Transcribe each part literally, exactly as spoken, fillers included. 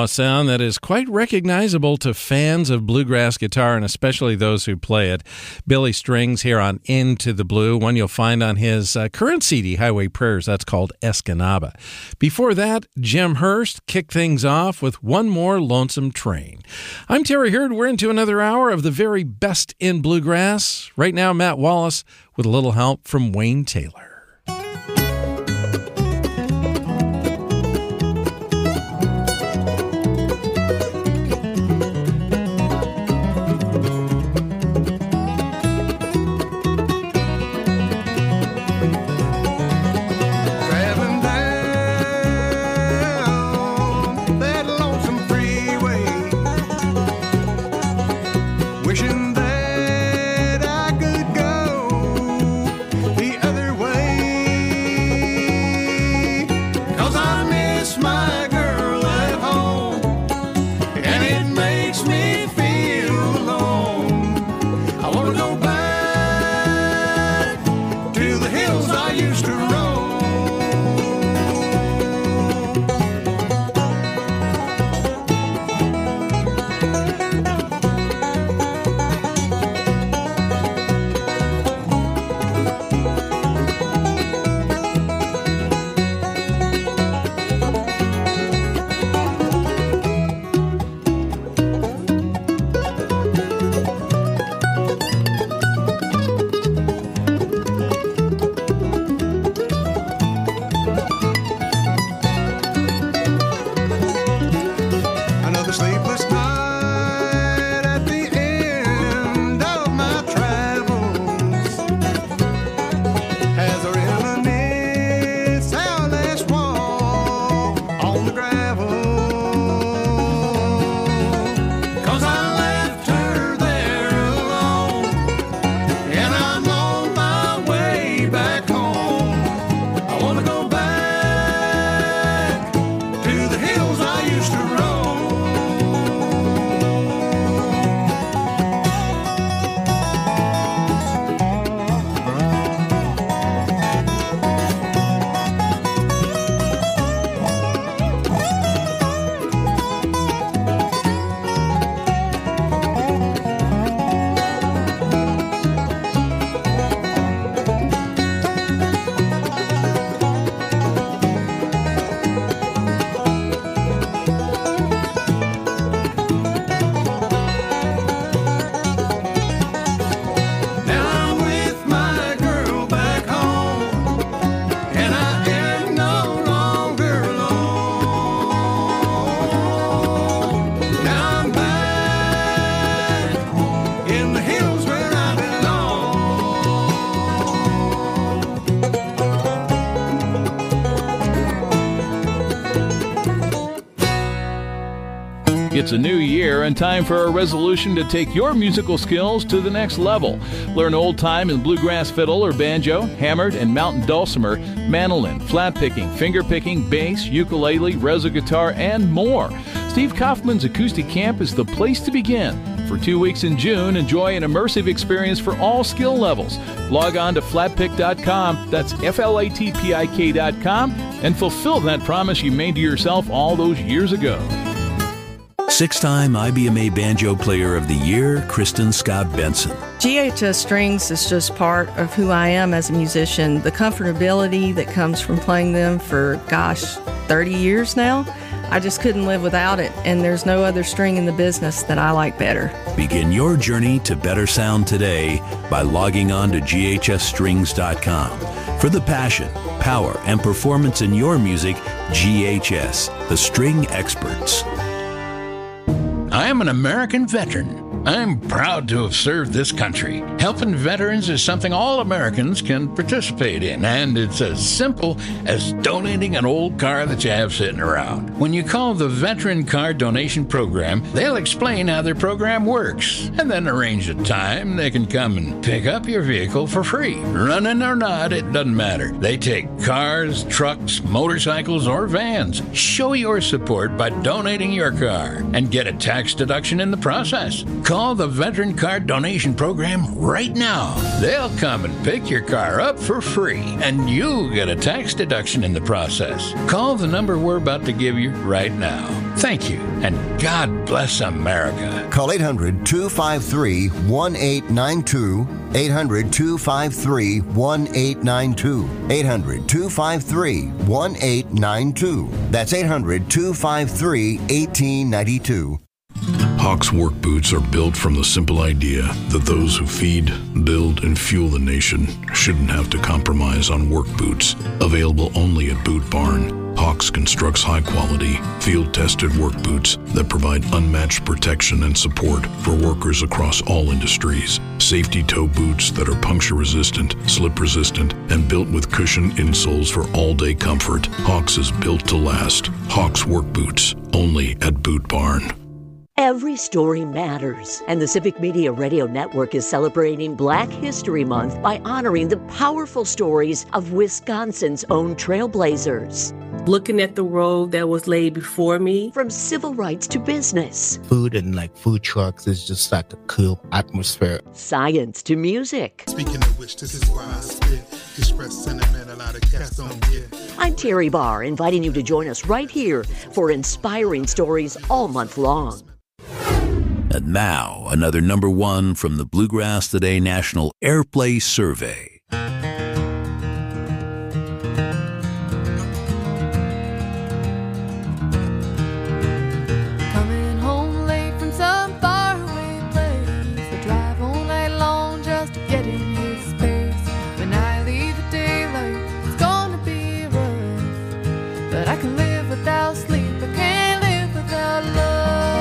sound that is quite recognizable to fans of bluegrass guitar, and especially those who play it. Billy Strings here on Into the Blue, one you'll find on his uh, current C D, Highway Prayers. That's called Escanaba. Before that, Jim Hurst kicked things off with One More Lonesome Train. I'm Terry Hurd. We're into another hour of the very best in bluegrass. Right now, Matt Wallace with a little help from Wayne Taylor. It's a new year and time for a resolution to take your musical skills to the next level. Learn old time in bluegrass fiddle or banjo, hammered and mountain dulcimer, mandolin, flat picking, finger picking, bass, ukulele, rezo guitar, and more. Steve Kaufman's Acoustic Camp is the place to begin. For two weeks in June, enjoy an immersive experience for all skill levels. Log on to flat pick dot com, that's F L A T P I K dot com, and fulfill that promise you made to yourself all those years ago. Six-time I B M A Banjo Player of the Year, Kristen Scott Benson. G H S Strings is just part of who I am as a musician. The comfortability that comes from playing them for, gosh, thirty years now, I just couldn't live without it, and there's no other string in the business that I like better. Begin your journey to better sound today by logging on to G H S strings dot com. For the passion, power, and performance in your music, G H S, the string experts. I am an American veteran. I'm proud to have served this country. Helping veterans is something all Americans can participate in, and it's as simple as donating an old car that you have sitting around. When you call the Veteran Car Donation Program, they'll explain how their program works, and then arrange a time they can come and pick up your vehicle for free. Running or not, it doesn't matter. They take cars, trucks, motorcycles, or vans. Show your support by donating your car and get a tax deduction in the process. Call the Veteran Car Donation Program right now. They'll come and pick your car up for free, and you'll get a tax deduction in the process. Call the number we're about to give you right now. Thank you, and God bless America. Call eight hundred, two five three, one eight nine two. eight hundred, two five three, one eight nine two. eight hundred, two five three, one eight nine two. That's eight hundred, two five three, one eight nine two. Hawk's work boots are built from the simple idea that those who feed, build, and fuel the nation shouldn't have to compromise on work boots. Available only at Boot Barn, Hawks constructs high-quality, field-tested work boots that provide unmatched protection and support for workers across all industries. Safety toe boots that are puncture-resistant, slip-resistant, and built with cushioned insoles for all-day comfort. Hawks is built to last. Hawks work boots, only at Boot Barn. Every story matters, and the Civic Media Radio Network is celebrating Black History Month by honoring the powerful stories of Wisconsin's own trailblazers. Looking at the road that was laid before me. From civil rights to business. Food and like food trucks is just like a cool atmosphere. Science to music. Speaking of which, this is why I spit. Express sentiment a lot of cats don't get. I'm Terry Barr, inviting you to join us right here for inspiring stories all month long. And now, another number one from the Bluegrass Today National Airplay Survey. Coming home late from some faraway place, I drive all night long just to get in his space. When I leave the daylight, it's gonna be rough, but I can live without sleep, I can't live without love.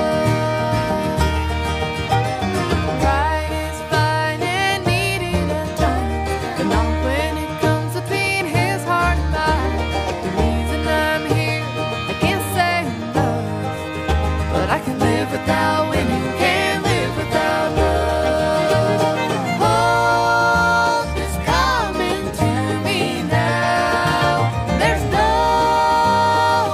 Without winning, can't live without love. Hope is coming to me now. There's no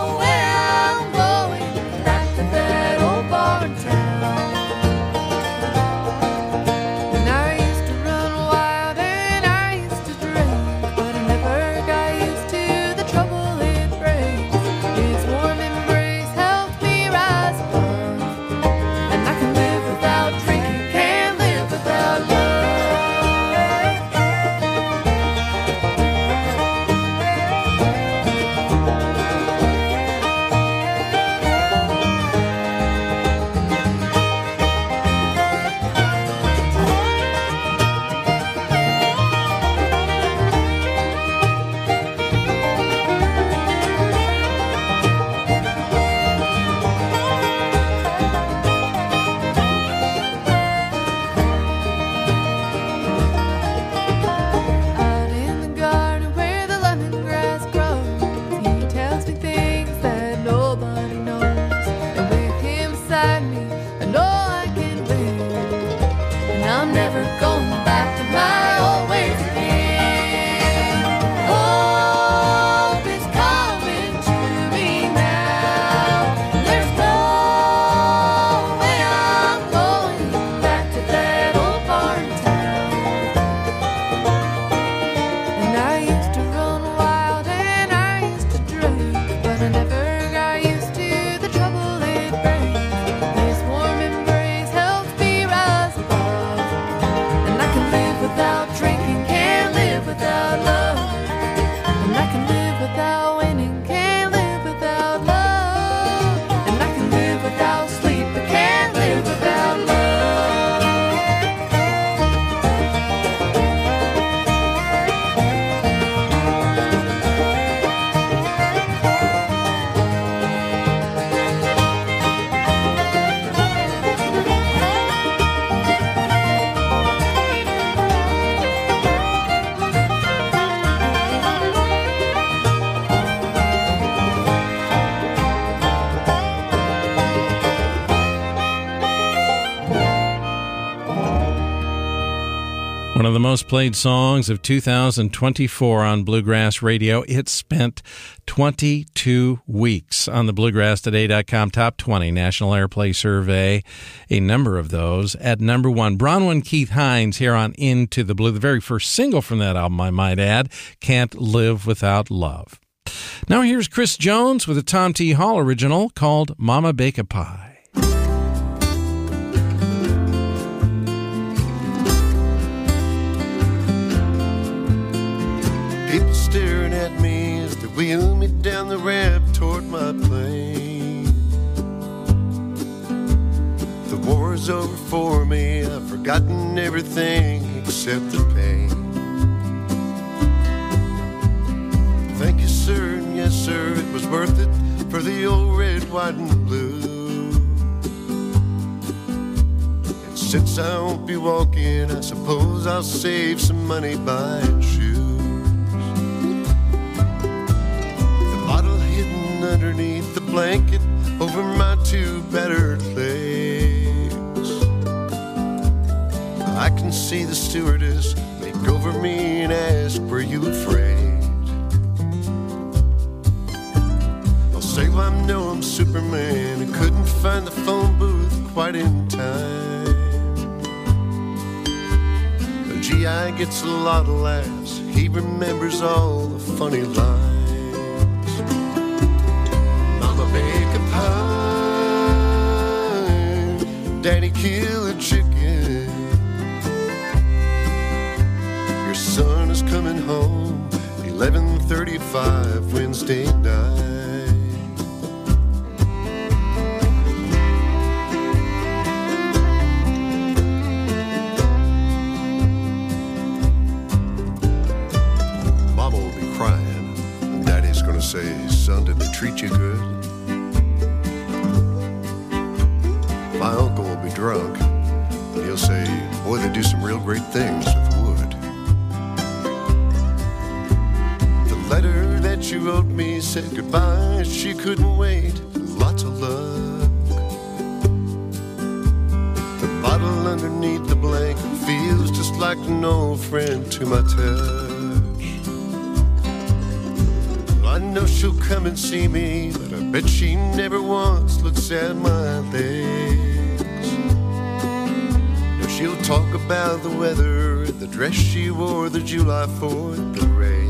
One of the most played songs of two thousand twenty-four on Bluegrass Radio. It spent twenty-two weeks on the Bluegrass Today dot com Top twenty National Airplay Survey. A number of those at number one. Bronwyn Keith Hines here on Into the Blue. The very first single from that album, I might add, Can't Live Without Love. Now here's Chris Jones with a Tom T. Hall original called Mama Bake a Pie. People staring at me as they wheel me down the ramp toward my plane. The war is over for me, I've forgotten everything except the pain. Thank you, sir, and yes, sir, it was worth it for the old red, white, and blue. And since I won't be walking, I suppose I'll save some money buying shoes. Underneath the blanket over my two battered legs, I can see the stewardess lean over me and ask, were you afraid? I'll say, well, I know I'm Superman and couldn't find the phone booth quite in time. The G I gets a lot of laughs, he remembers all the funny lines. Bake a pie, Daddy kill a chicken. Your son is coming home, eleven thirty-five Wednesday night. Mama will be crying, and Daddy's gonna say, son, did they treat you good? My uncle will be drunk, and he'll say, boy, they do some real great things with wood. The letter that you wrote me said goodbye, she couldn't wait, lots of luck. The bottle underneath the blanket feels just like an old friend to my touch. Well, I know she'll come and see me, but I bet she never once looks at my legs. She'll talk about the weather and the dress she wore the July fourth parade.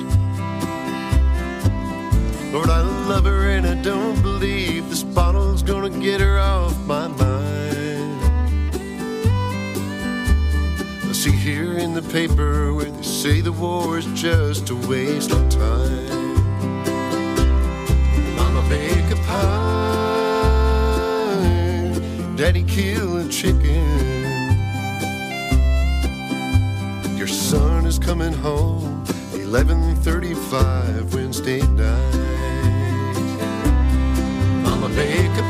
Lord, I love her and I don't believe this bottle's gonna get her off my mind. I see here in the paper where they say the war is just a waste of time. Mama bake a pie, Daddy kill a chicken. Your son is coming home, eleven thirty-five Wednesday night. Mama bake a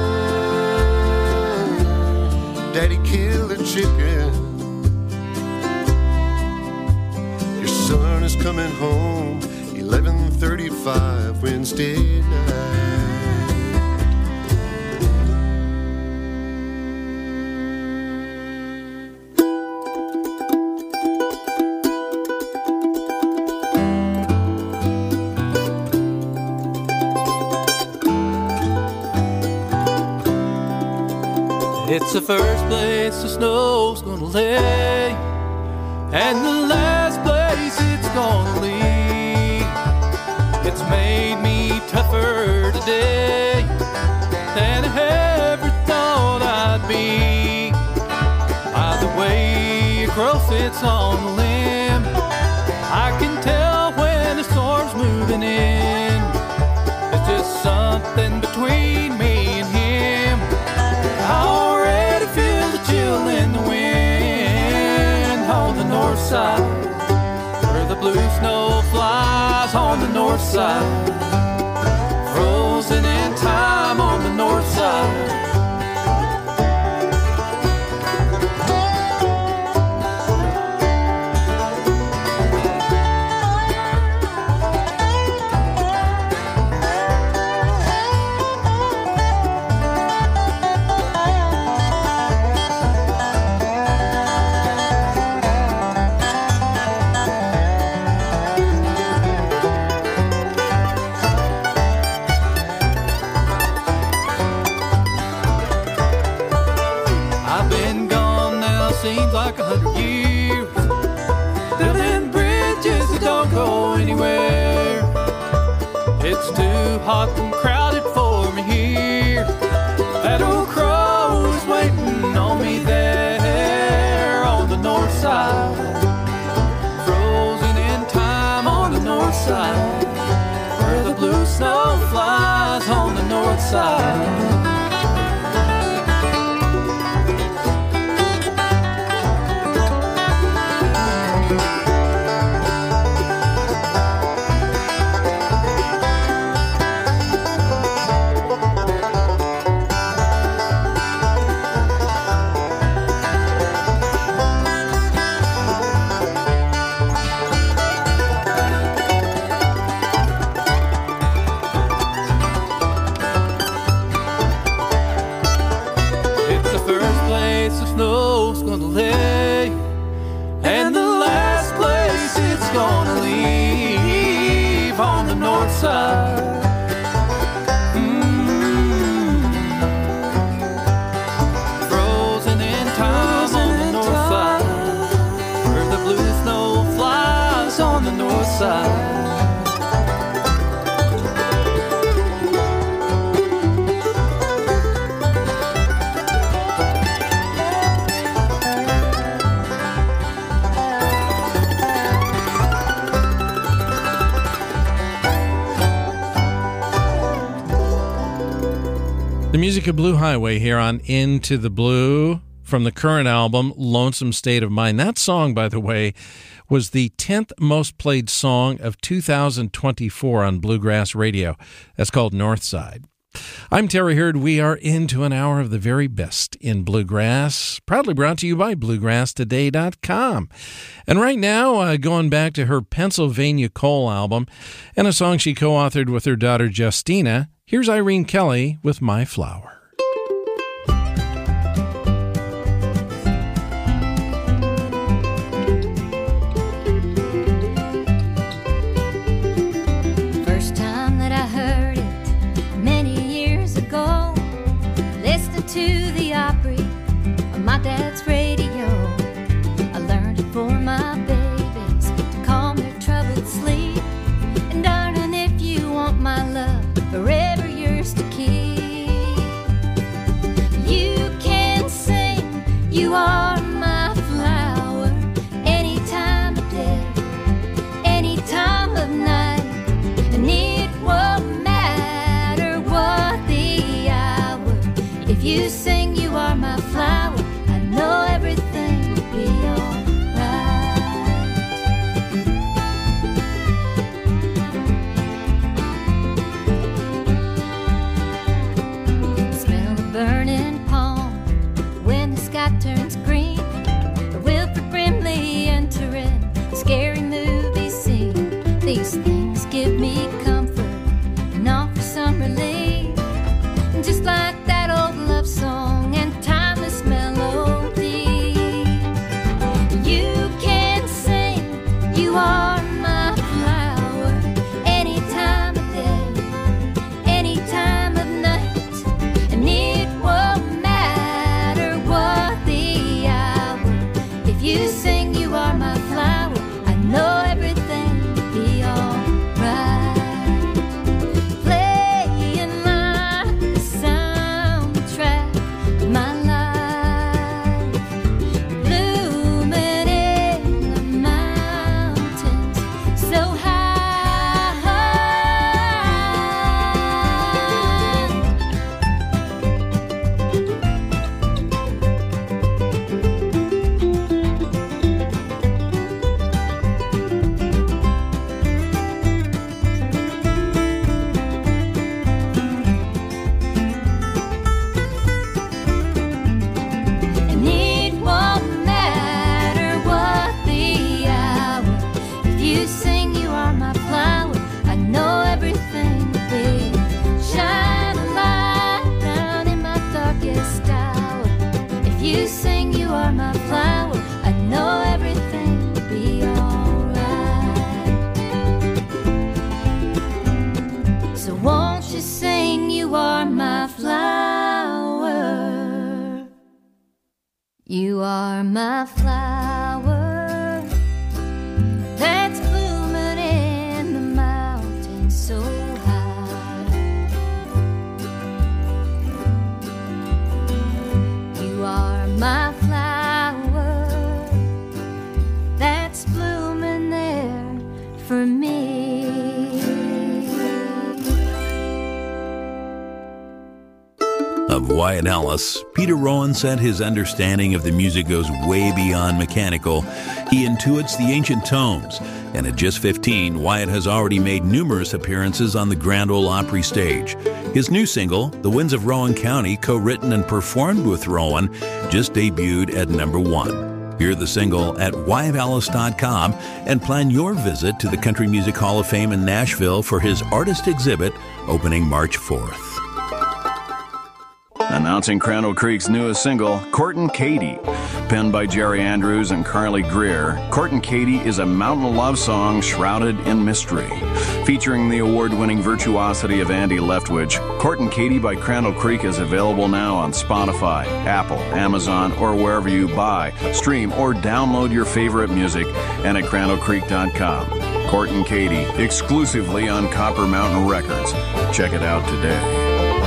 pie, Daddy kill a chicken. Your son is coming home, eleven thirty-five Wednesday night. It's the first place the snow's gonna lay, and the last place it's gonna leave. It's made me tougher today than I ever thought I'd be. By the way a crow sits on the limb, I can tell when the storm's moving in. It's just something between me and him. I already feel the chill in the wind on the north side, where the blue snow flies on the north side, frozen in time on the north side. too hot and crowded for me here. That old crow is waiting on me there on the north side, frozen in time on the north side, where the blue snow flies on the north side. Snow's gonna lay, and the last place it's gonna leave on the north side. Mm-hmm. Frozen in time Frozen on the north time. Side, where the blue snow flies on the north side. The music of Blue Highway here on Into the Blue from the current album, Lonesome State of Mind. That song, by the way, was the tenth most played song of two thousand twenty-four on Bluegrass Radio. That's called Northside. I'm Terry Hurd. We are into an hour of the very best in bluegrass, proudly brought to you by bluegrass today dot com. And right now, uh, going back to her Pennsylvania Coal album and a song she co-authored with her daughter Justina, here's Irene Kelly with My Flower. First time that I heard it, many years ago, listening to the Opry on my dad's radio. I learned it for my babies to calm their troubled sleep. And darling, if you want my love forever yours to keep, you can sing, you are my flower, any time of day, any time of night, and it won't matter what the hour. If you sing, you are my flower, I know everything will be alright. Burning palm when the sky turns green, or Wilford Brimley entering a scary movie scene. These things give me comfort and offer some relief, just like that old love song and timeless melody. You can sing, you are my flower, any time of day, any time of night, and it won't matter what the hour. If you sing, you are my flower, I know everything will be alright. Playing like the soundtrack of my life, blooming in the mountains so high. And it won't matter what the hour. If you sing, you are my flower, I know everything will be. Shine a light down in my darkest hour. If you sing, you are my flower, I know everything will be alright. So won't you sing, you are my flower, you are my flower, that's blooming in the mountains so high. of Wyatt Ellis, Peter Rowan said his understanding of the music goes way beyond mechanical. He intuits the ancient tones, and at just fifteen, Wyatt has already made numerous appearances on the Grand Ole Opry stage. His new single, The Winds of Rowan County, co-written and performed with Rowan, just debuted at number one. Hear the single at wyatt ellis dot com and plan your visit to the Country Music Hall of Fame in Nashville for his artist exhibit opening March fourth. Announcing Crandall Creek's newest single, Court and Katie. Penned by Jerry Andrews and Carly Greer, Court and Katie is a mountain love song shrouded in mystery. Featuring the award-winning virtuosity of Andy Leftwich, Court and Katie by Crandall Creek is available now on Spotify, Apple, Amazon, or wherever you buy, stream, or download your favorite music, and at crandall creek dot com. Court and Katie, exclusively on Copper Mountain Records. Check it out today.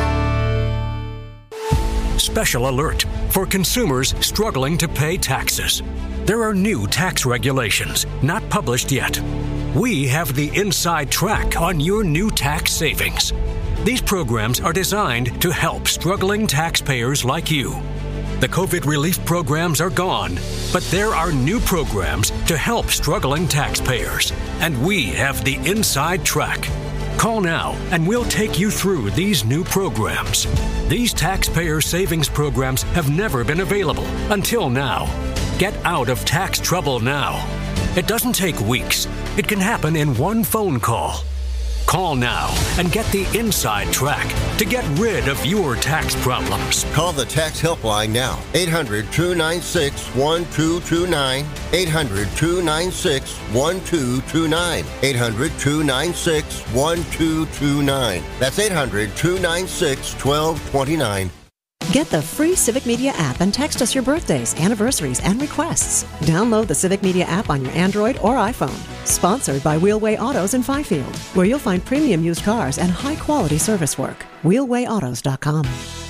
Special alert for consumers struggling to pay taxes. There are new tax regulations not published yet. We have the inside track on your new tax savings. These programs are designed to help struggling taxpayers like you. The COVID relief programs are gone, but there are new programs to help struggling taxpayers, and we have the inside track. Call now and we'll take you through these new programs. These taxpayer savings programs have never been available until now. Get out of tax trouble now. It doesn't take weeks. It can happen in one phone call. Call now and get the inside track to get rid of your tax problems. Call the tax helpline now. eight hundred, two nine six, one two two nine. eight hundred, two nine six, one two two nine. eight hundred, two nine six, one two two nine. That's eight hundred, two nine six, one two two nine. Get the free Civic Media app and text us your birthdays, anniversaries, and requests. Download the Civic Media app on your Android or iPhone. Sponsored by Wheelway Autos in Fifield, where you'll find premium used cars and high-quality service work. wheelway autos dot com.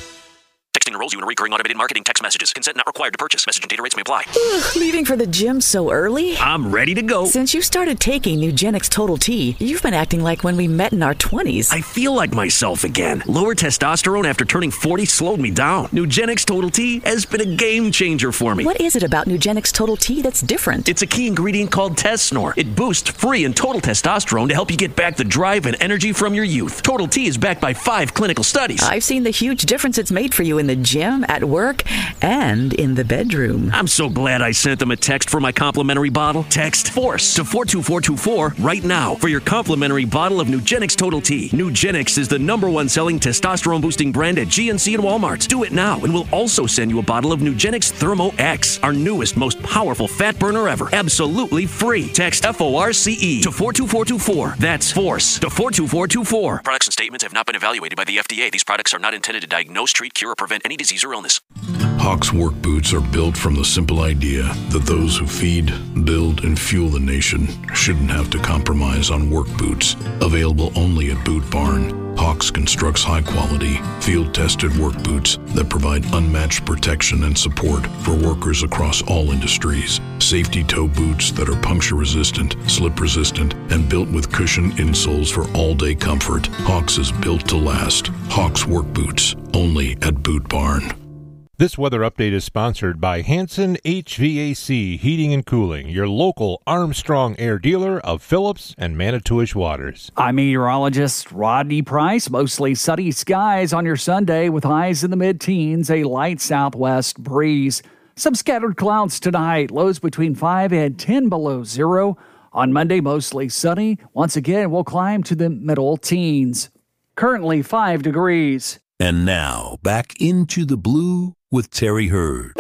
Texting enrolls you in recurring automated marketing text messages. Consent not required to purchase. Message and data rates may apply. Ugh, leaving for the gym so early? I'm ready to go. Since you started taking Nugenix Total T, you've been acting like when we met in our twenties. I feel like myself again. Lower testosterone after turning forty slowed me down. Nugenix Total T has been a game changer for me. What is it about Nugenix Total T that's different? It's a key ingredient called Tesnor. It boosts free and total testosterone to help you get back the drive and energy from your youth. Total T is backed by five clinical studies. I've seen the huge difference it's made for you in the gym, at work, and in the bedroom. I'm so glad I sent them a text for my complimentary bottle. Text FORCE to four two four two four right now for your complimentary bottle of Nugenix Total T. Nugenix is the number one selling testosterone boosting brand at G N C and Walmart. Do it now and we'll also send you a bottle of Nugenix Thermo X, our newest, most powerful fat burner ever. Absolutely free. Text F O R C E to four two four two four. That's FORCE to four two four two four. Products and statements have not been evaluated by the F D A. These products are not intended to diagnose, treat, cure, or prevent any disease or illness. Hawk's work boots are built from the simple idea that those who feed, build, and fuel the nation shouldn't have to compromise on work boots. Available only at Boot Barn, Hawks constructs high-quality, field-tested work boots that provide unmatched protection and support for workers across all industries. Safety toe boots that are puncture-resistant, slip-resistant, and built with cushioned insoles for all-day comfort. Hawks is built to last. Hawks work boots, only at Boot Barn. This weather update is sponsored by Hanson H V A C Heating and Cooling, your local Armstrong Air dealer of Phillips and Manitowish waters. I'm meteorologist Rodney Price. Mostly sunny skies on your Sunday with highs in the mid-teens, a light southwest breeze. Some scattered clouds tonight, lows between five and ten below zero. On Monday, mostly sunny. Once again, we'll climb to the middle teens. Currently five degrees. And now, back into the blue with Terry Hurd.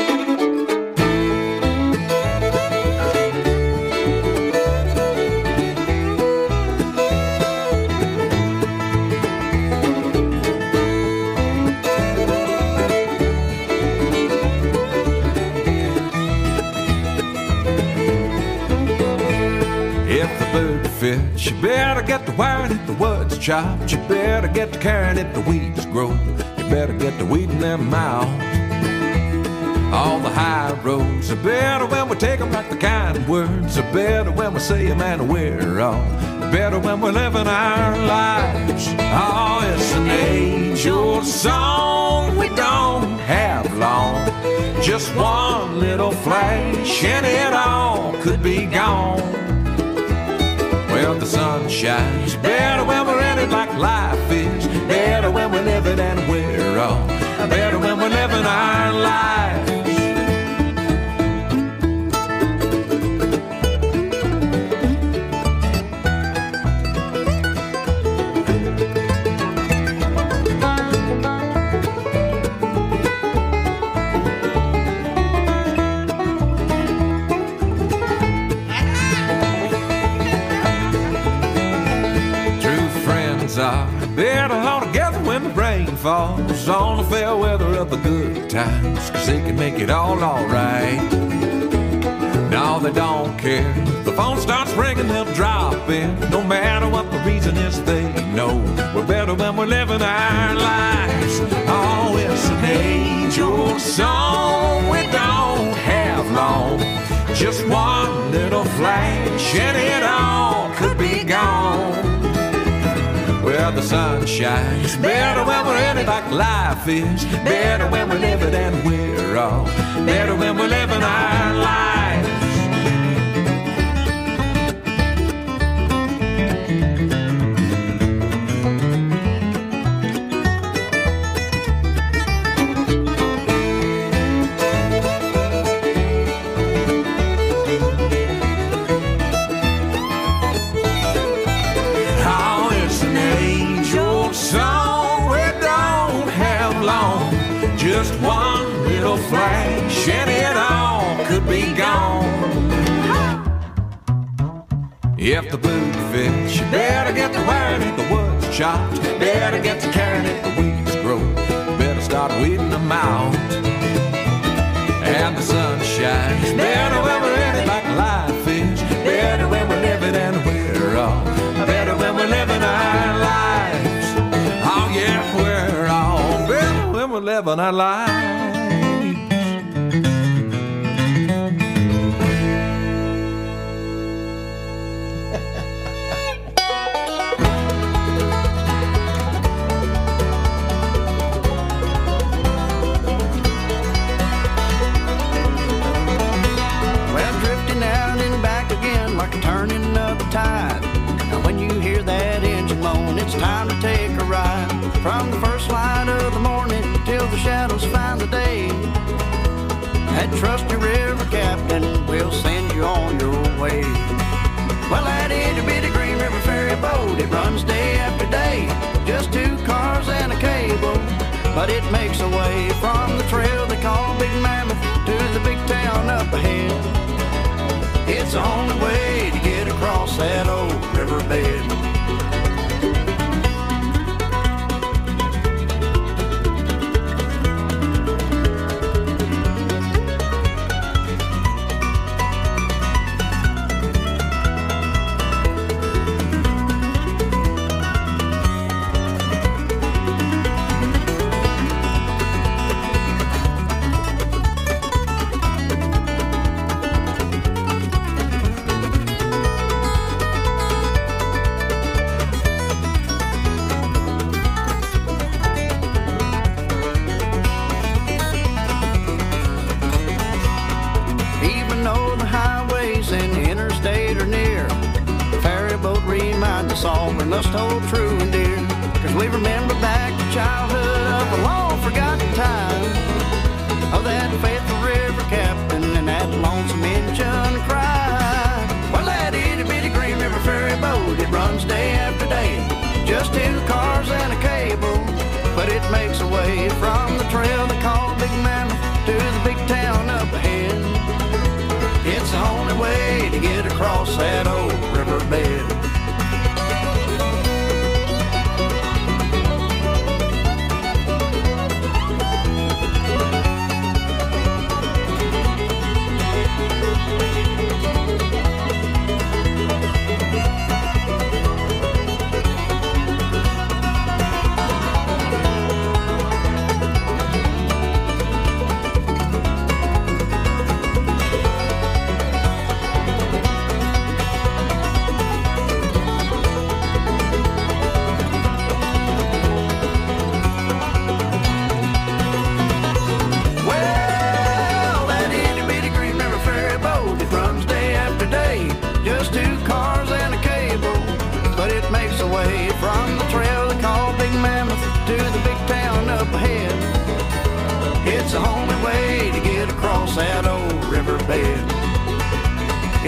If the bird fits, you better get to wiring if the wood's chopped. You better get to carrying if the weeds grow. You better get to weeding them out. All the high roads are better when we take them like the kind words are better when we say them and we're all better when we're living our lives. Oh, it's an age-old song we don't Just one little flash and it all could be gone. Well, the sun shines better when we're in it like life is. Better when we live it and we're all better when we're living our lives. Are better all together when the rain falls on the fair weather of the good times, cause they can make it all alright. No, they don't care. The phone starts ringing, they'll drop in. No matter what the reason is, they know we're better when we're living our lives. Oh, it's an age-old song we don't have long. Just one little flash and it all could be gone. Well, the sun shines better when we're in it like life is. Better when we live it and we're all better when we're living our lives. Just one little flash and it all could be gone. If the blue fits, you better get to wearing it, the wood's chopped. Better get to carrying it, the weeds grow. You better start weeding them out. And the sun shines better when we're in it like life is. Better when we live it and we're all better when we're living our lives. Oh yeah, we're all better when we're living our lives. Well, drifting out and back again like a turning of the tide. And when you hear that engine moan, it's time to take a ride. From the first light of the morning till the shadows find the day. That trusty river captain will send you on your way. Well, that itty bitty Green River ferry boat, it runs day after day. Just two cars and a cable, but it makes a way from the trail they call Big Mammoth to the big town up ahead. It's the only way to get across that old riverbed. All we must hold true and dear, cause we remember back to childhood of a long forgotten time. Oh, that faithful river captain and that lonesome engine cry. Well, that itty bitty Green River ferry boat, it runs day after day. Just two cars and a cable, but it makes a way from the trail they call Big Mammoth to the big town up ahead. It's the only way to get across that old riverbed.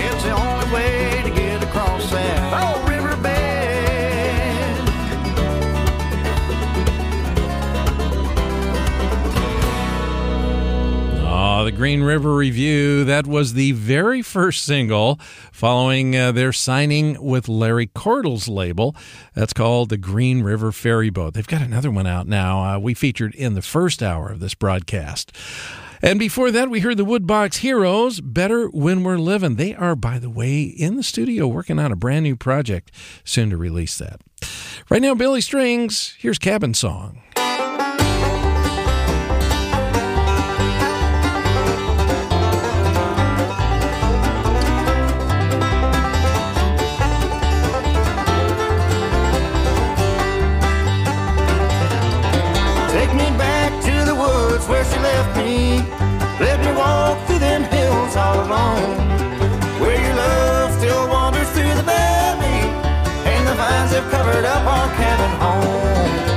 It's the only way to get across that old riverbed. Oh, the Green River Review. That was the very first single following uh, their signing with Larry Cordell's label. That's called the Green River Ferry Boat. They've got another one out now. Uh, we featured in the first hour of this broadcast. And before that, we heard the Woodbox Heroes, Better When We're Living. They are, by the way, in the studio working on a brand new project, soon to release that. Right now, Billy Strings, here's Cabin Song. Take me back to the woods where she left me. Let me walk through them hills all alone, where your love still wanders through the valley, and the vines have covered up our cabin home.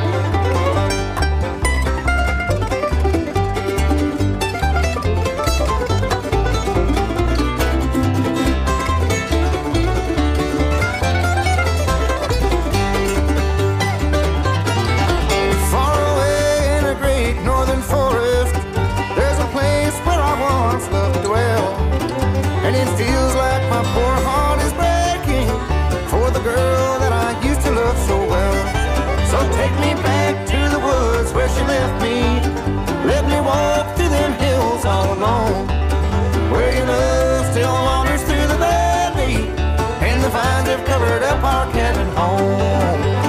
Far away in a great northern forest, there's a place where I once loved to dwell, and it feels like my poor heart is breaking for the girl that I used to love so well. So take me back to the woods where she left me. Let me walk through them hills all alone, where your love still wanders through the valley, and the vines have covered up our cabin home.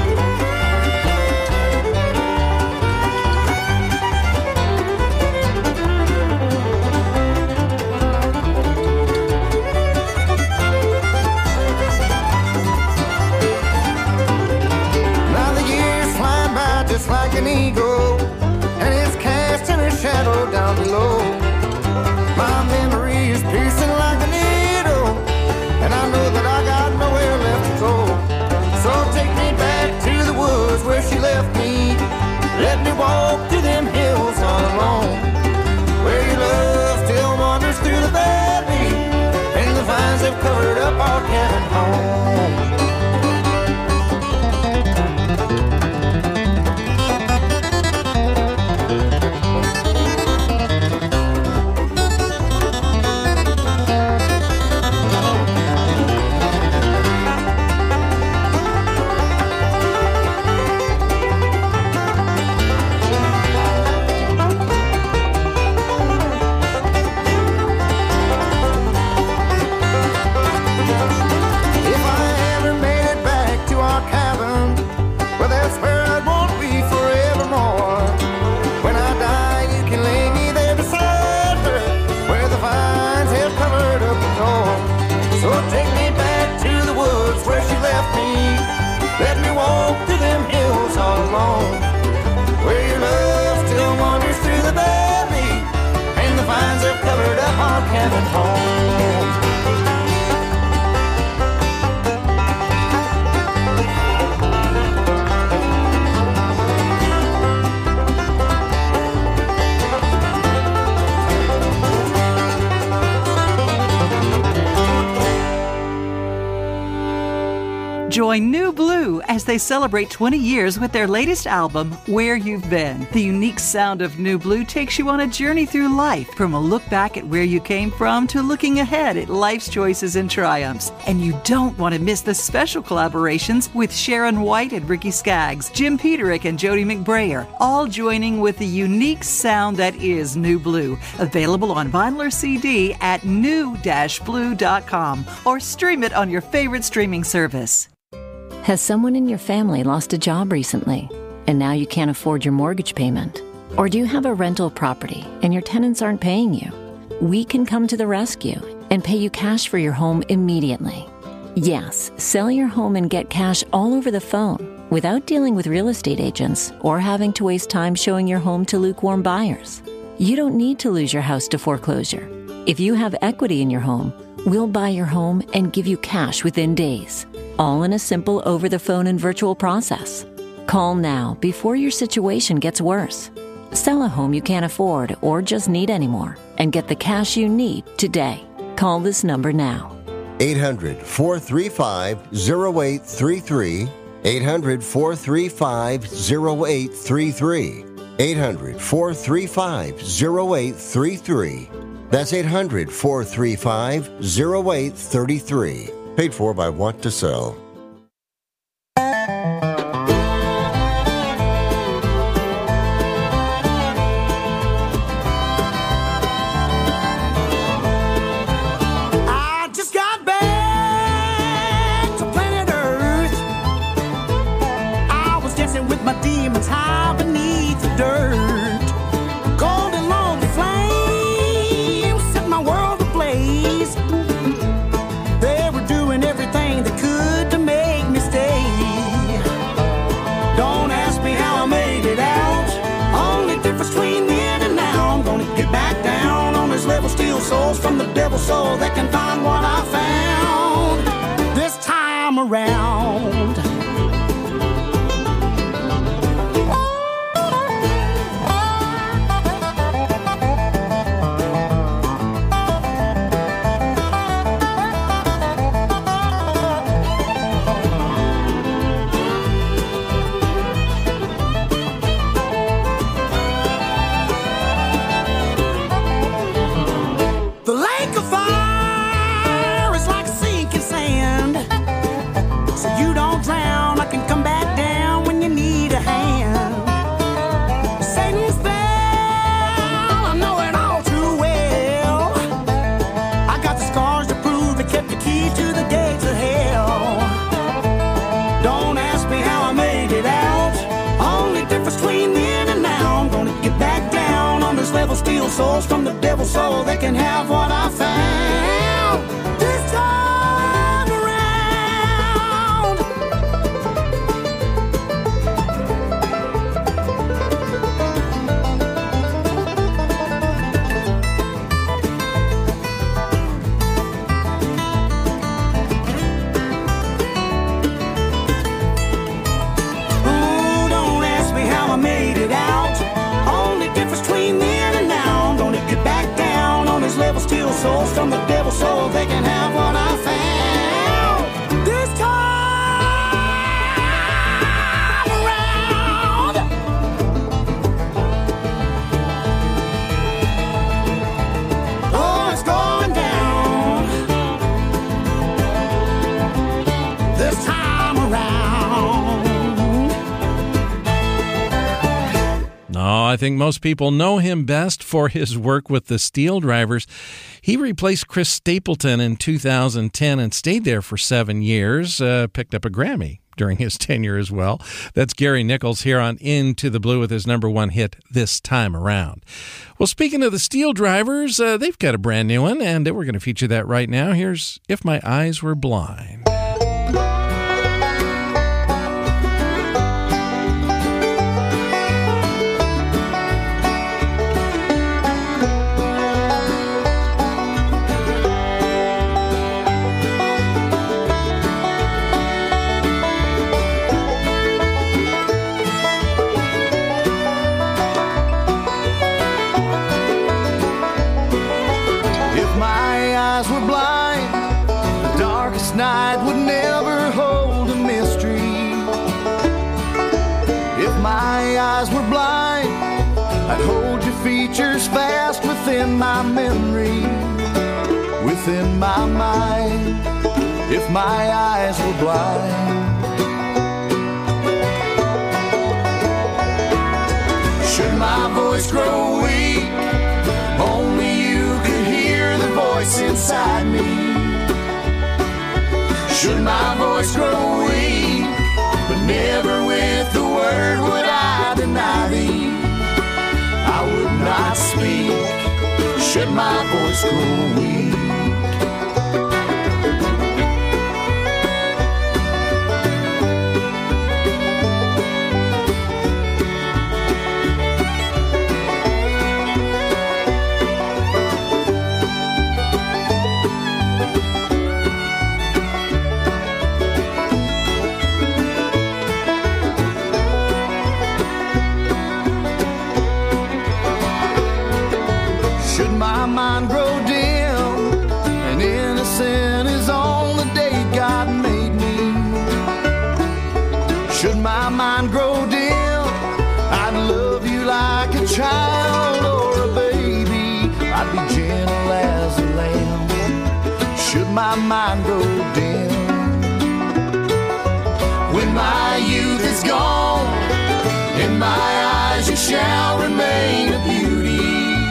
Just like an eagle, and it's casting a shadow down below. My memory is piercing like a needle, and I know that I got nowhere left to go. So take me back to the woods where she left me. Let me walk through them hills all alone, where your love still wanders through the valley, and the vines have covered up our cabin home. Join New Blue as they celebrate twenty years with their latest album, Where You've Been. The unique sound of New Blue takes you on a journey through life, from a look back at where you came from to looking ahead at life's choices and triumphs. And you don't want to miss the special collaborations with Sharon White and Ricky Skaggs, Jim Peterick and Jody McBrayer, all joining with the unique sound that is New Blue. Available on vinyl or C D at new dash blue dot com or stream it on your favorite streaming service. Has someone in your family lost a job recently, and now you can't afford your mortgage payment? Or do you have a rental property and your tenants aren't paying you? We can come to the rescue and pay you cash for your home immediately. Yes, sell your home and get cash all over the phone without dealing with real estate agents or having to waste time showing your home to lukewarm buyers. You don't need to lose your house to foreclosure. If you have equity in your home, we'll buy your home and give you cash within days, all in a simple over-the-phone and virtual process. Call now before your situation gets worse. Sell a home you can't afford or just need anymore and get the cash you need today. Call this number now. eight hundred, four three five, oh eight three three. eight hundred, four three five, oh eight three three. eight hundred, four three five, oh eight three three. That's eight hundred, four three five, oh eight three three. Paid for by Want to Sell. I just got back to planet Earth. I was dancing with my demons high beneath the dirt. Cold and lonely flames set my world ablaze. They were doing everything they could to make me stay. Don't ask me how I made it out. Only difference between then and now, I'm gonna get back down on this level. Steal souls from the devil so they can find what I found this time around. The lake of fire is like sinking sand. So you don't drown, I can come back down when you need a hand. Satan's spell, I know it all too well. I got the scars to prove it, kept the key to the gates of hell. Don't ask me how I made it out. Only difference between then and now, I'm gonna get back down on this level. Steal souls from the devil so they can have what I found this time around. Ooh, don't ask me how I made it out. Only difference between then and now, I'm gonna get back down on this level. Steal souls from the devil so they can have what I found this time around. Oh, it's going down this time around. No, I think most people know him best for his work with the Steel Drivers. He replaced Chris Stapleton in two thousand ten and stayed there for seven years, uh, picked up a Grammy during his tenure as well. That's Gary Nichols here on Into the Blue with his number one hit this time around. Well, speaking of the Steel Drivers, uh, they've got a brand new one, and we're going to feature that right now. Here's If My Eyes Were Blind. If my eyes were blind, the darkest night would never hold a mystery. If my eyes were blind, I'd hold your features fast within my memory, within my mind. If my eyes were blind, should my voice grow weak, only you could hear the voice inside me. Should my voice grow weak, but never with the word would I deny thee. I would not speak, should my voice grow weak. Should my mind grow dim, mind grow dim. When my youth is gone, in my eyes you shall remain a beauty.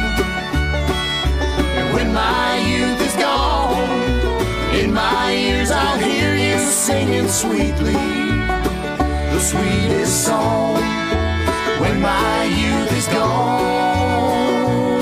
And when my youth is gone, in my ears I'll hear you singing sweetly, the sweetest song. When my youth is gone.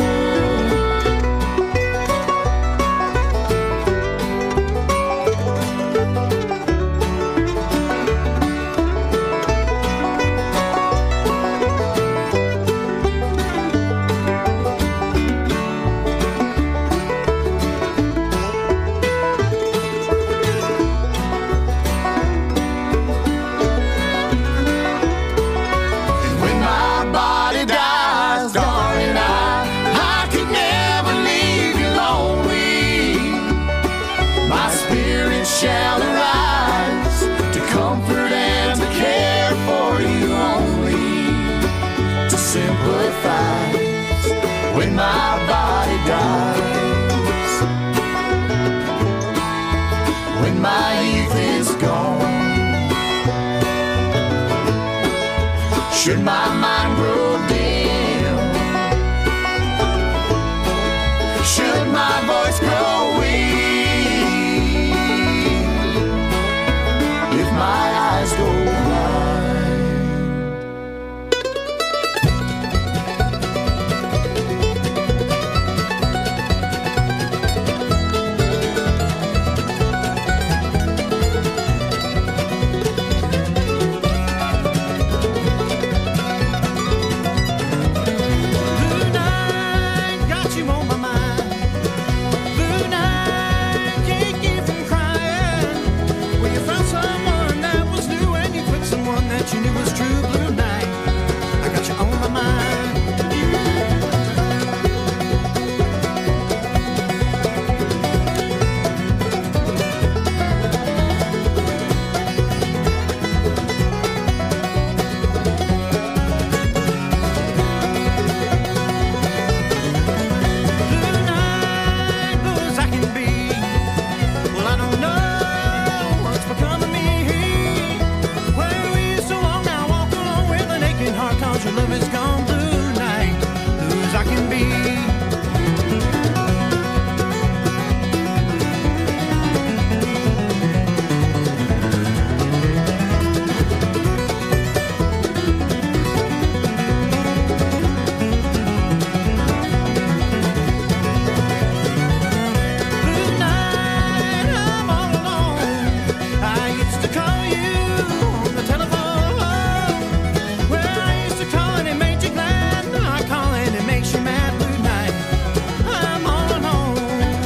Shall arise to comfort and to care for you only, to sympathize when my body dies, when my youth is gone. Should my mind grow dim, should my voice grow weak, my eyes go Blue night, got you on my mind. Blue night, can't keep from crying. When you found someone that was new and you put someone that you knew was true. Blue night, I got you on my mind. Blue night, blue as I can be. Well, I don't know what's become of me. Where we used to walk, now walk along with an aching heart, cause your love is gone. Blue night, blue as I can be. Blue night, I'm all alone. I used to call you on the telephone. Well, I used to call and it made you glad. Now I call and it makes you mad. Blue night, I'm all alone.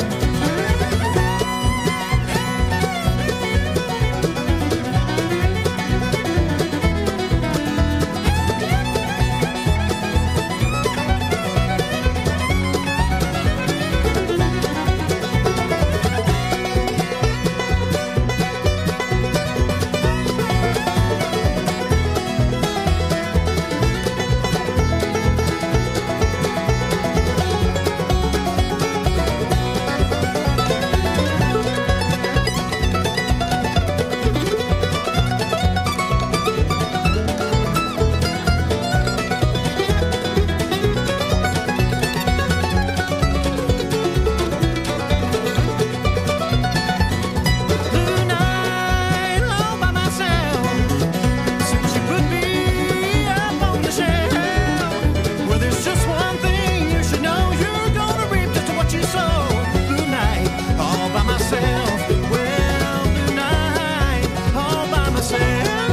Blue night, all by myself. Since you put me up on the shelf. Well, there's just one thing you should know. You're gonna reap just what you sow. Blue night, all by myself. Well, blue night, all by myself.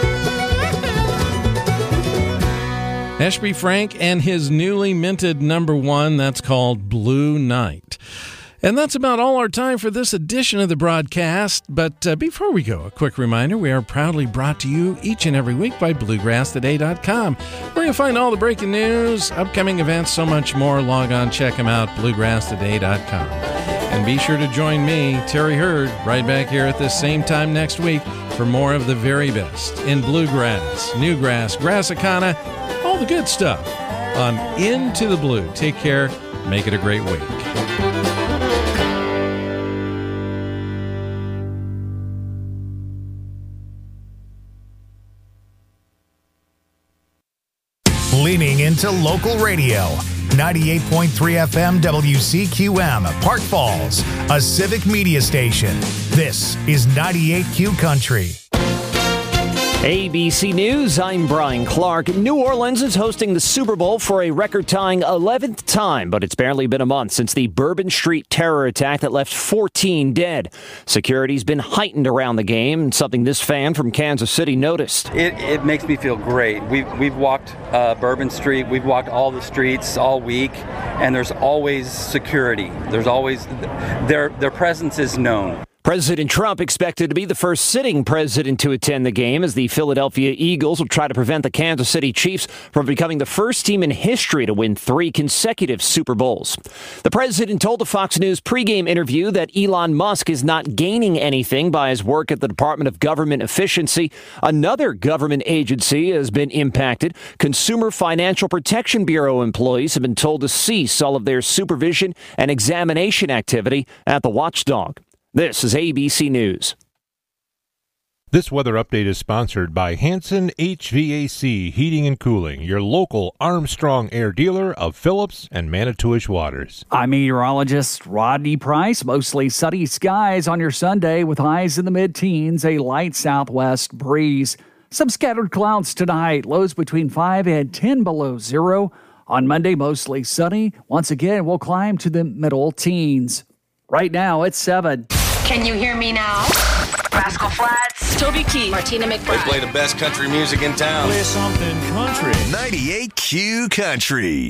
Ashby Frank and his newly minted number one, that's called Blue Night. And that's about all our time for this edition of the broadcast. But uh, before we go, a quick reminder, we are proudly brought to you each and every week by bluegrass today dot com, where you'll find all the breaking news, upcoming events, so much more. Log on, check them out, bluegrass today dot com. And be sure to join me, Terry Hurd, right back here at this same time next week for more of the very best in bluegrass, newgrass, Grassicana, all the good stuff on Into the Blue. Take care. Make it a great week. leaning into local radio. ninety-eight point three F M W C Q M, Park Falls, a civic media station. This is ninety-eight Q Country. A B C News, I'm Brian Clark. New Orleans is hosting the Super Bowl for a record-tying eleventh time, but it's barely been a month since the Bourbon Street terror attack that left fourteen dead. Security's been heightened around the game, something this fan from Kansas City noticed. It, it makes me feel great. We've, we've walked uh, Bourbon Street, we've walked all the streets all week, and there's always security. There's always, their, their presence is known. President Trump expected to be the first sitting president to attend the game as the Philadelphia Eagles will try to prevent the Kansas City Chiefs from becoming the first team in history to win three consecutive Super Bowls. The president told a Fox News pregame interview that Elon Musk is not gaining anything by his work at the Department of Government Efficiency. Another government agency has been impacted. Consumer Financial Protection Bureau employees have been told to cease all of their supervision and examination activity at the watchdog. This is A B C News. This weather update is sponsored by Hanson H V A C Heating and Cooling, your local Armstrong Air dealer of Phillips and Manitowish Waters. I'm meteorologist Rodney Price. Mostly sunny skies on your Sunday with highs in the mid-teens, a light southwest breeze. Some scattered clouds tonight, lows between five and ten below zero. On Monday, mostly sunny. Once again, we'll climb to the middle teens. Right now, it's seven. Can you hear me now? Rascal Flatts, Toby Keith, Martina McBride. They play the best country music in town. Play something country. ninety-eight Q Country.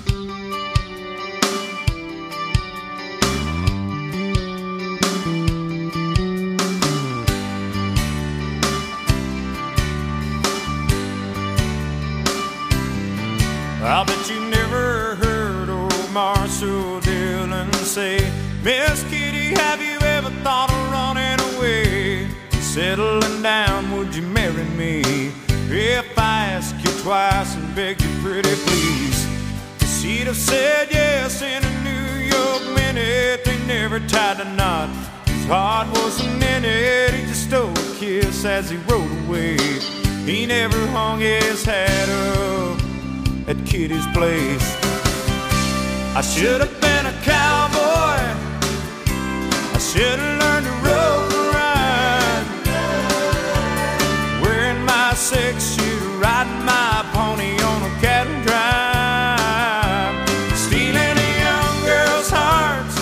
I bet you never heard old Marshall Dillon say, Miss Kitty, have you ever thought of running away? Settling down, would you marry me? If I ask you twice and beg you pretty please. She'd have said yes in a New York minute. They never tied a knot. His heart wasn't in it. He just stole a kiss as he rode away. He never hung his hat up at Kitty's place. I should have been a cowboy. I should have learned to rope and ride, wearing my six-shooter, riding my pony on a cattle drive, stealing a young girl's hearts,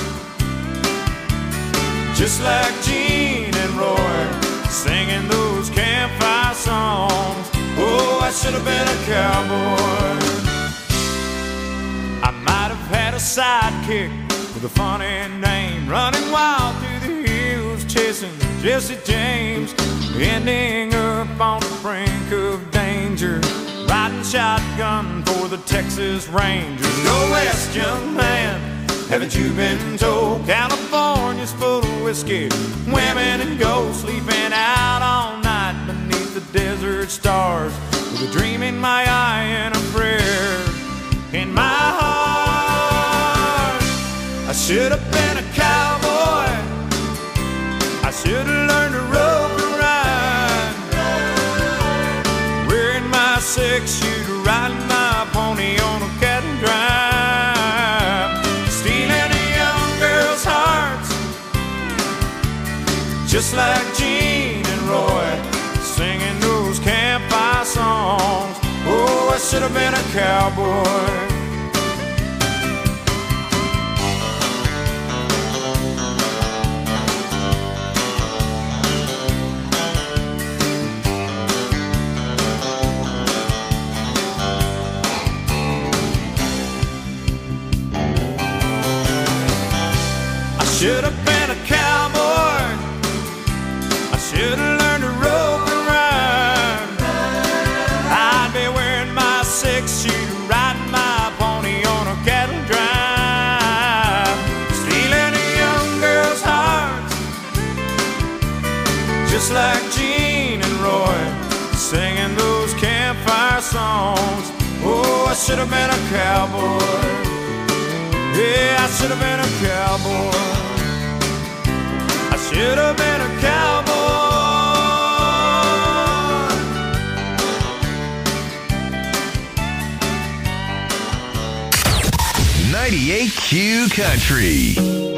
just like Gene and Roy, singing those campfire songs. Oh, I should have been a cowboy. I might have had a sidekick with a funny name, running wild through the hills, chasing Jesse James, ending up on the brink of danger, riding shotgun for the Texas Rangers. Go west, young man, haven't you been told? California's full of whiskey, women and gold, sleeping out all night beneath the desert stars, with a dream in my eye and a prayer in my heart. I should have been a cowboy. I should have learned to rope and ride, wearing my six-shooter, riding my pony on a cattle drive, stealing a young girl's hearts, just like Gene and Roy, singing those campfire songs. Oh, I should have been a cowboy. Should have been a cowboy. I should have learned to rope and ride. I'd be wearing my six-shooter, riding my pony on a cattle drive, stealing a young girl's hearts, just like Gene and Roy, singing those campfire songs. Oh, I should have been a cowboy. Yeah, I should have been a cowboy. I should have been a cowboy. ninety-eight Q Country.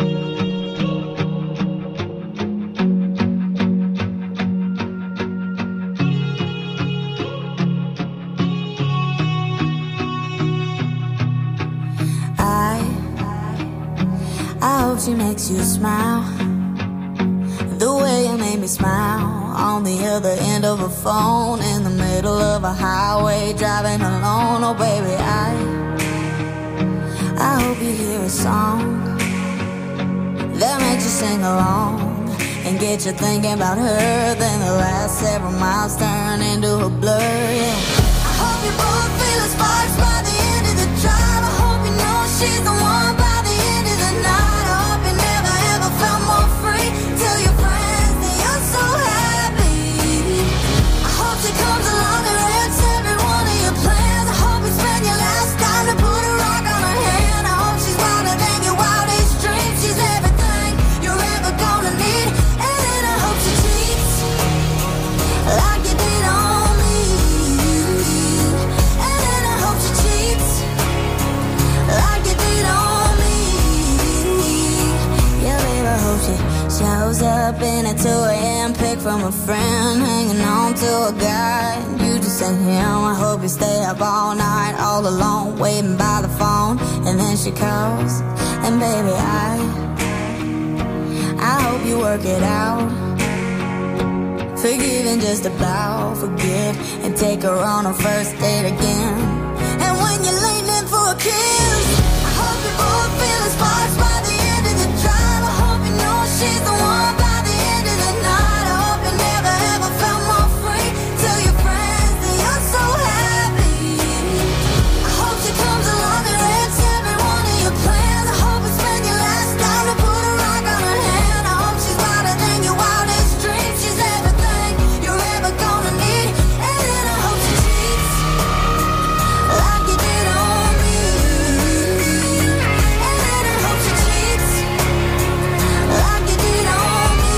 I hope she makes you smile the way you made me smile on the other end of a phone in the middle of a highway driving alone. Oh baby, I I hope you hear a song that makes you sing along and get you thinking about her. Then the last several miles turn into a blur. Yeah, I hope you both feel the sparks by the end of the drive. I hope you know she's the one by the end of the night. Felt more free. Tell your friends that you're so happy. I hope she comes along and wrecks every one of your plans. I hope you spend your last time to put a rock on her hand. I hope she's wilder than your wildest dreams. She's everything you're ever gonna need. And then I hope she cheats like you did on me. And then I hope she cheats like you did on me. I hope she shows up in at two a.m. pick from a friend, hanging on to a guy, and you just ain't him. I hope you stay up all night, all alone, waiting by the phone, and then she calls, and baby, I I hope you work it out. Forgive and just about forget, and take her on a first date again. And when you're leaning for a kiss, I hope you both feel the sparks by the end of the drive. I hope you know she's the one by the end of the night. I hope you never ever felt more free. Tell your friends that you're so happy. I hope she comes along and wrecks every one of your plans. I hope you spend your last time to put a rock on her hand. I hope she's wilder than your wildest dreams. She's everything you're ever gonna need. And then I hope she cheats like you did on me. And then I hope she cheats like you did on me.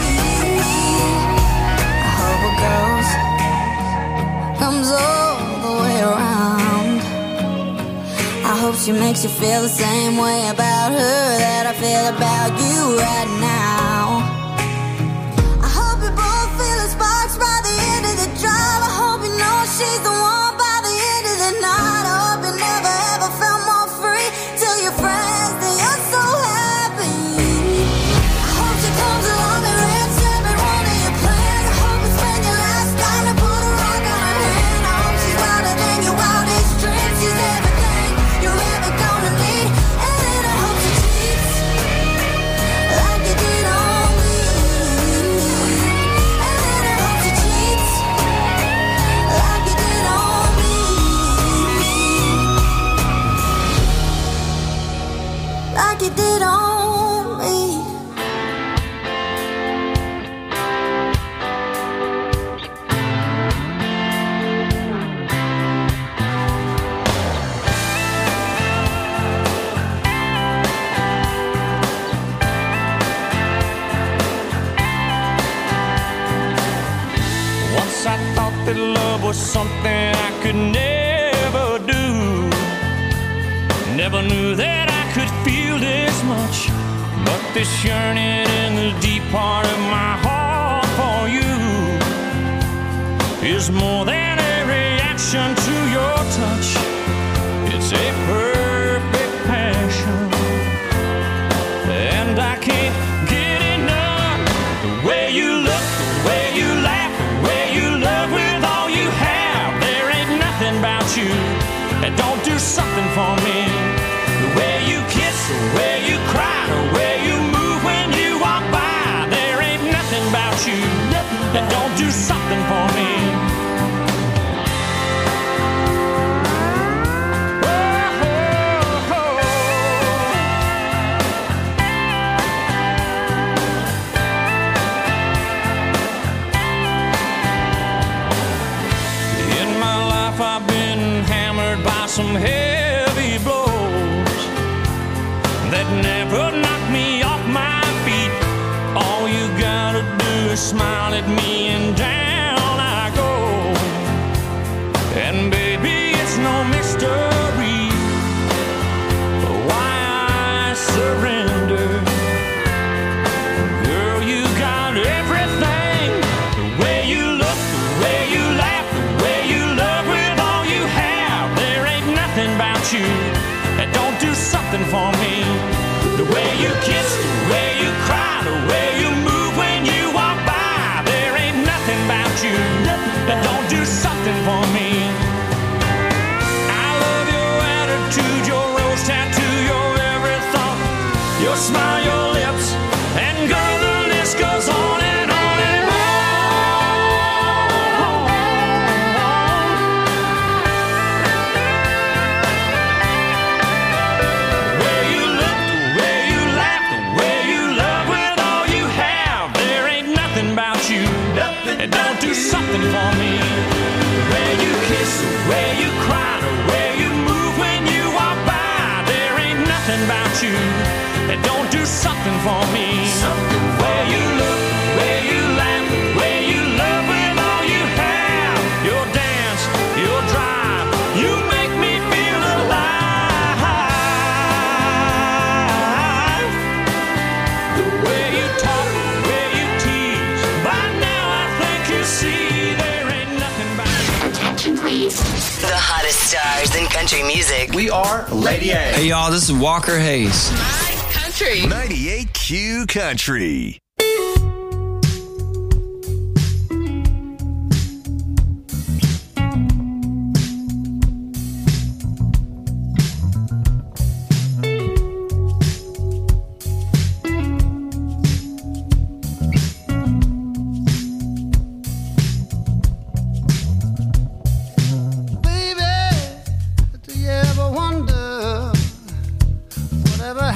I hope it goes, comes all the way around. I hope she makes you feel the same way about her that I feel about you right now. I hope you both feel the sparks by the end of the drive. I hope you know she's the one by the end of the night. I hope you never ever felt more free. Tell your friends that you're so happy. I hope she comes along and wrecks every one of your plans. I hope you spend your last time to put a rock on her hand. I hope she's wilder than your wildest dreams. She's everything you're ever gonna need. And then I hope she cheats like you did on me. And then I hope she cheats like you did on me. Like you did on me. Once I thought that love was something I could never do. Never knew that I could feel this much. But this yearning in the deep part of my heart for you is more than a reaction to your touch. It's a perfect passion, and I can't get enough. The way you look, the way you laugh, the way you love with all you have. There ain't nothing about you that don't do something for me. The way you kiss, the way you cry, the way you move when you walk by. There ain't nothing about you that don't do something for me. In my life I've been hammered by some heavy blows that never knocked me off my feet. All you gotta do is smile at me and down I go. And baby, it's no mystery why you. Don't do something for me. The way you kiss, the way you cry, the way you move when you walk by. There ain't nothing about you that don't do something for me. I love your attitude, your rose tattoo, your every thought, your smile, your lips, and girl, the list goes on and on and on. The way you look, the way you laugh, the way you love with all you have. There ain't nothing about you that don't do something for me. The way you kiss, the way you cry, the way you move when you walk by. There ain't nothing about you that don't do something for me. Something the way you look, the way you laugh, the way you love with all you have. Your dance, your drive, you make me feel alive. The way you talk, the way you tease. By now I think you see there ain't nothing about Attention please. The hottest stars in country music. We are Lady A. Hey y'all, this is Walker Hayes. Country. ninety-eight Q Country.